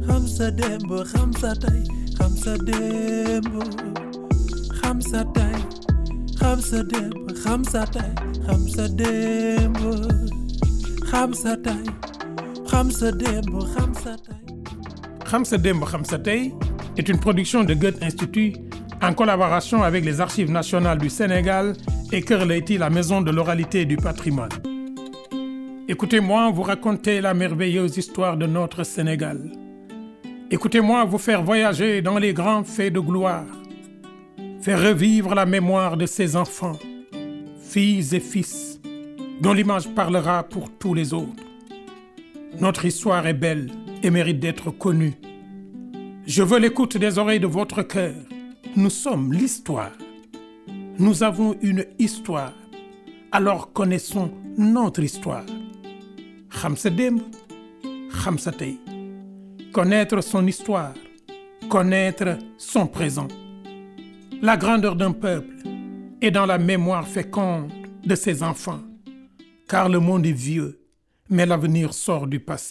Khamsa Dembo, Khamsa Tay, Khamsa Dembo, Khamsa Tay, Khamsa Dembo, Khamsa Tay, Khamsa Dembo, Khamsa Tay, Khamsa Dembo, Khamsa Tay. Khamsa Dembo, Khamsa Tay est une production de Goethe Institut en collaboration avec les Archives nationales du Sénégal et Kër Leyti, la maison de l'oralité et du patrimoine. Écoutez-moi vous raconter la merveilleuse histoire de notre Sénégal. Écoutez-moi vous faire voyager dans les grands faits de gloire, faire revivre la mémoire de ses enfants, filles et fils, dont l'image parlera pour tous les autres. Notre histoire est belle et mérite d'être connue. Je veux l'écoute des oreilles de votre cœur. Nous sommes l'histoire. Nous avons une histoire. Alors connaissons notre histoire. Khamsa Dembo, Khamsa Tay. Connaître son histoire, connaître son présent. La grandeur d'un peuple est dans la mémoire féconde de ses enfants, car le monde est vieux, mais l'avenir sort du passé.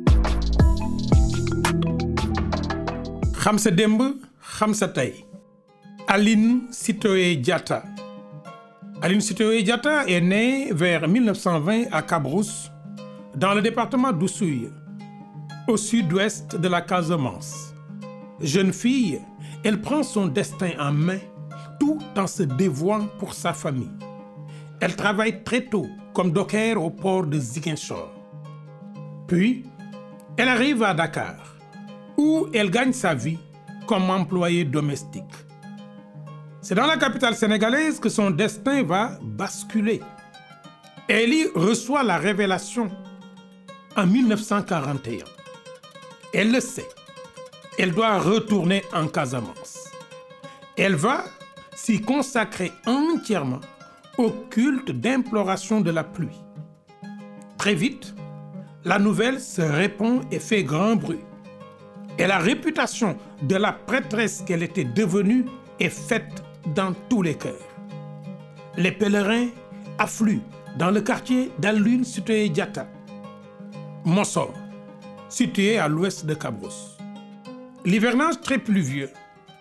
Khamsa Dembo, Khamsa Tay. Aline Sitoé Diatta. Aline Sitoé Diatta est née vers 1920 à Cabrousse, dans le département d'Oussouye, au sud-ouest de la Casamance. Jeune fille, elle prend son destin en main tout en se dévouant pour sa famille. Elle travaille très tôt comme docker au port de Ziguinchor. Puis, elle arrive à Dakar, où elle gagne sa vie comme employée domestique. C'est dans la capitale sénégalaise que son destin va basculer. Elle y reçoit la révélation en 1941. Elle le sait. Elle doit retourner en Casamance. Elle va s'y consacrer entièrement au culte d'imploration de la pluie. Très vite, la nouvelle se répand et fait grand bruit. Et la réputation de la prêtresse qu'elle était devenue est faite dans tous les cœurs. Les pèlerins affluent dans le quartier d'Aline Sitoé Diatta, Mossor, situé à l'ouest de Cabrousse. L'hivernage très pluvieux,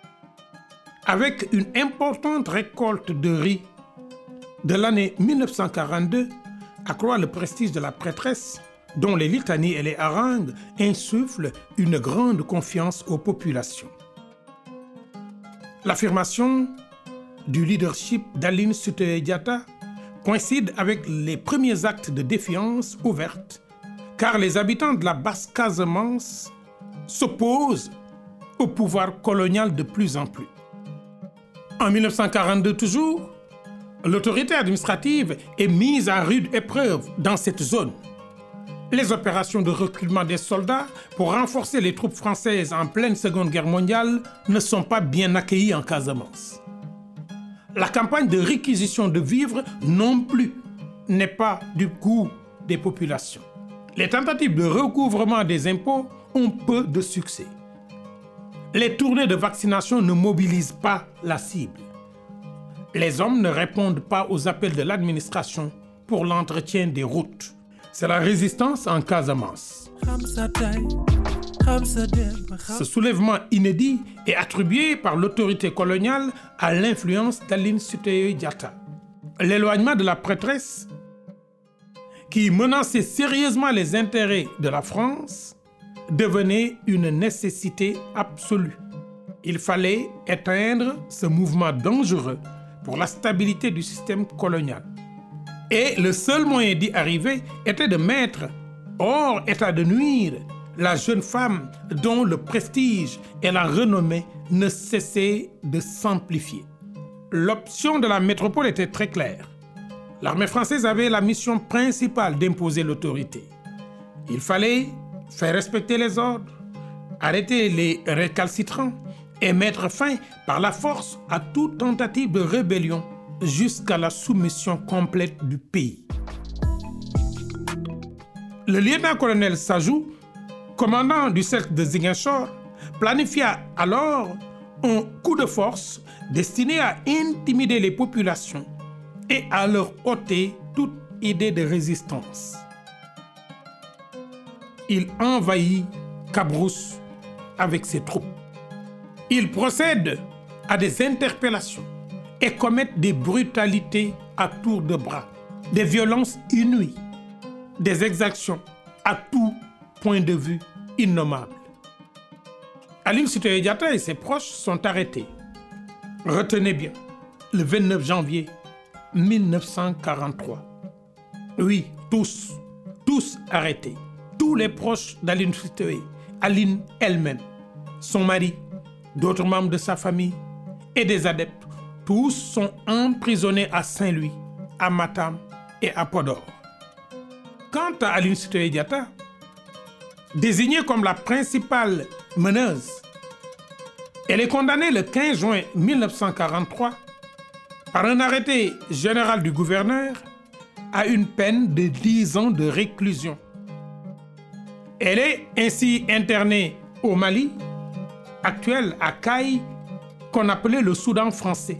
avec une importante récolte de riz de l'année 1942, accroît le prestige de la prêtresse, dont les litanies et les harangues insufflent une grande confiance aux populations. L'affirmation du leadership d'Aline Sitoé Diatta coïncide avec les premiers actes de défiance ouverte, car les habitants de la Basse-Casamance s'opposent au pouvoir colonial de plus en plus. En 1942 toujours, l'autorité administrative est mise à rude épreuve dans cette zone. Les opérations de recueillement des soldats pour renforcer les troupes françaises en pleine Seconde Guerre mondiale ne sont pas bien accueillies en Casamance. La campagne de réquisition de vivres non plus n'est pas du goût des populations. Les tentatives de recouvrement des impôts ont peu de succès. Les tournées de vaccination ne mobilisent pas la cible. Les hommes ne répondent pas aux appels de l'administration pour l'entretien des routes. C'est la résistance en Casamance. Ce soulèvement inédit est attribué par l'autorité coloniale à l'influence d'Aline Sitoé Diatta. L'éloignement de la prêtresse, qui menaçait sérieusement les intérêts de la France, devenait une nécessité absolue. Il fallait éteindre ce mouvement dangereux pour la stabilité du système colonial. Et le seul moyen d'y arriver était de mettre hors état de nuire la jeune femme dont le prestige et la renommée ne cessaient de s'amplifier. L'option de la métropole était très claire. L'armée française avait la mission principale d'imposer l'autorité. Il fallait faire respecter les ordres, arrêter les récalcitrants et mettre fin par la force à toute tentative de rébellion jusqu'à la soumission complète du pays. Le lieutenant-colonel Sajou, commandant du cercle de Ziguinchor, planifia alors un coup de force destiné à intimider les populations et à leur ôter toute idée de résistance. Il envahit Cabrousse avec ses troupes. Il procède à des interpellations et commet des brutalités à tour de bras, des violences inouïes, des exactions à tout point de vue innommables. Aline Sitoé Diatta et ses proches sont arrêtés. Retenez bien, le 29 janvier 1943. Oui, tous arrêtés. Tous les proches d'Aline Sitoé, Aline elle-même, son mari, d'autres membres de sa famille et des adeptes, tous sont emprisonnés à Saint-Louis, à Matam et à Podor. Quant à Aline Sitoé Diatta, désignée comme la principale meneuse, elle est condamnée le 15 juin 1943 par un arrêté général du gouverneur à une peine de 10 ans de réclusion. Elle est ainsi internée au Mali, actuel à Caille, qu'on appelait le Soudan français.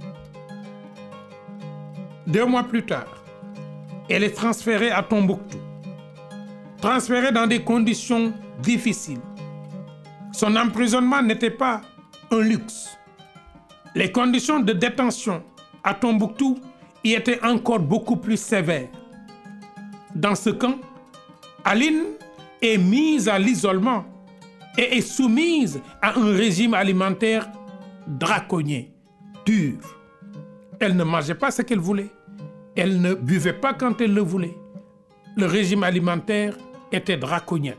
2 mois plus tard, elle est transférée à Tombouctou, transférée dans des conditions difficiles. Son emprisonnement n'était pas un luxe. Les conditions de détention à Tombouctou y étaient encore beaucoup plus sévères. Dans ce camp, Aline est mise à l'isolement et est soumise à un régime alimentaire draconien, dur. Elle ne mangeait pas ce qu'elle voulait. Elle ne buvait pas quand elle le voulait. Le régime alimentaire était draconien.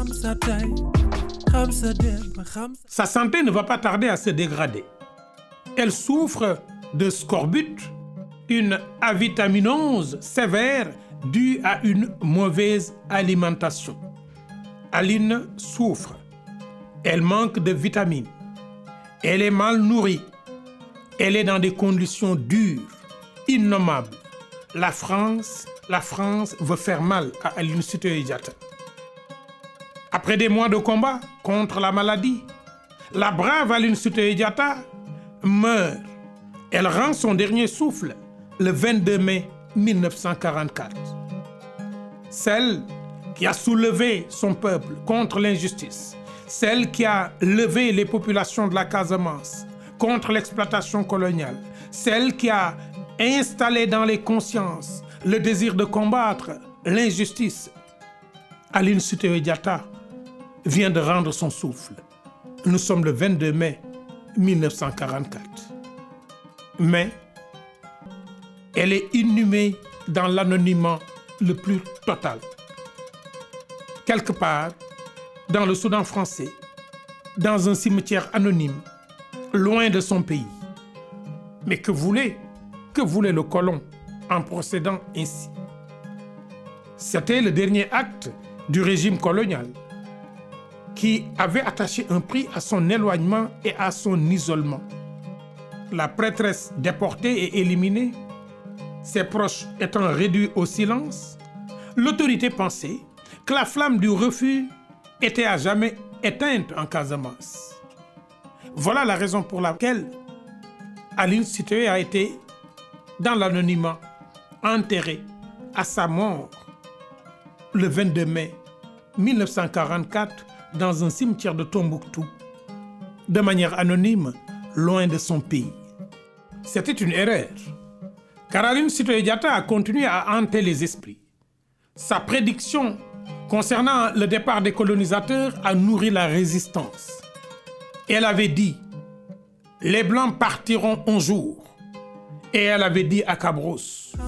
Sa santé ne va pas tarder à se dégrader. Elle souffre de scorbut, une avitaminose sévère due à une mauvaise alimentation. Aline souffre. Elle manque de vitamines. Elle est mal nourrie. Elle est dans des conditions dures, innommables. La France veut faire mal à Aline Sitoé Diatta. Après des mois de combat contre la maladie, la brave Aline Sitoé Diatta meurt. Elle rend son dernier souffle le 22 mai 1944. Celle qui a soulevé son peuple contre l'injustice, celle qui a levé les populations de la Casamance contre l'exploitation coloniale, celle qui a installé dans les consciences le désir de combattre l'injustice. Aline Sitoé Diatta vient de rendre son souffle. Nous sommes le 22 mai 1944. Mais elle est inhumée dans l'anonymat le plus total. Quelque part, dans le Soudan français, dans un cimetière anonyme, loin de son pays. Mais que voulait le colon en procédant ainsi? C'était le dernier acte du régime colonial qui avait attaché un prix à son éloignement et à son isolement. La prêtresse déportée et éliminée, ses proches étant réduits au silence, l'autorité pensait que la flamme du refus était à jamais éteinte en Casamance. Voilà la raison pour laquelle Aline Sitoé a été dans l'anonymat, enterrée à sa mort le 22 mai 1944 dans un cimetière de Tombouctou, de manière anonyme, loin de son pays. C'était une erreur, car Aline Sitoé Diatta a continué à hanter les esprits. Sa prédiction concernant le départ des colonisateurs a nourri la résistance. Elle avait dit « Les Blancs partiront un jour ». Et elle avait dit à Cabrousse «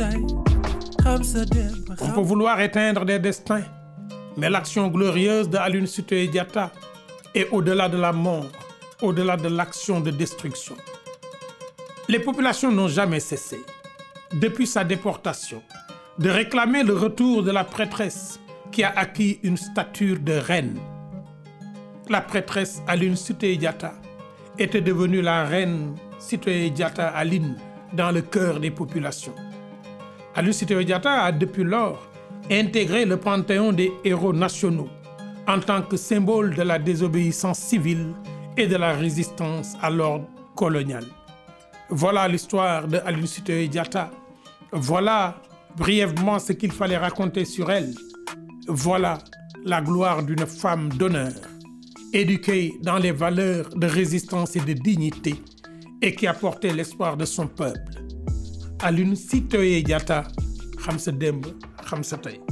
On peut vouloir éteindre des destins, mais l'action glorieuse de Aline Sitoé Diatta est au-delà de la mort, au-delà de l'action de destruction. » Les populations n'ont jamais cessé, depuis sa déportation, de réclamer le retour de la prêtresse qui a acquis une stature de reine. La prêtresse Aline Sitoé Diatta était devenue la reine Sitoé Diatta Aline dans le cœur des populations. Aline Sitoé Diatta a depuis lors intégré le panthéon des héros nationaux en tant que symbole de la désobéissance civile et de la résistance à l'ordre colonial. Voilà l'histoire de Aline Sitoé Diatta. Voilà brièvement ce qu'il fallait raconter sur elle. Voilà la gloire d'une femme d'honneur éduqué dans les valeurs de résistance et de dignité et qui a porté l'espoir de son peuple. Aline Sitoé Diatta, xam sa démb xam sa tey.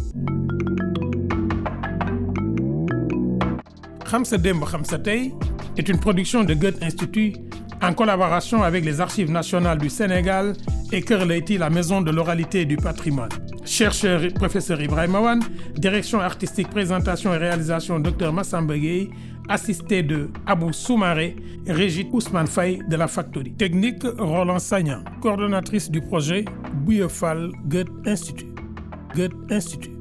Xam sa démb xam sa tey est une production de Goethe Institut en collaboration avec les Archives nationales du Sénégal et Kër Leyti, la maison de l'oralité et du patrimoine. Chercheur et professeur Ibrahima Wane, direction artistique, présentation et réalisation Dr Massamba Gueye, assisté de Abou Soumaré, Régit Ousmane Faye de la Factory. Technique Roland Sagnan, coordonnatrice du projet Bouye Fall Goethe Institut. Goethe Institut.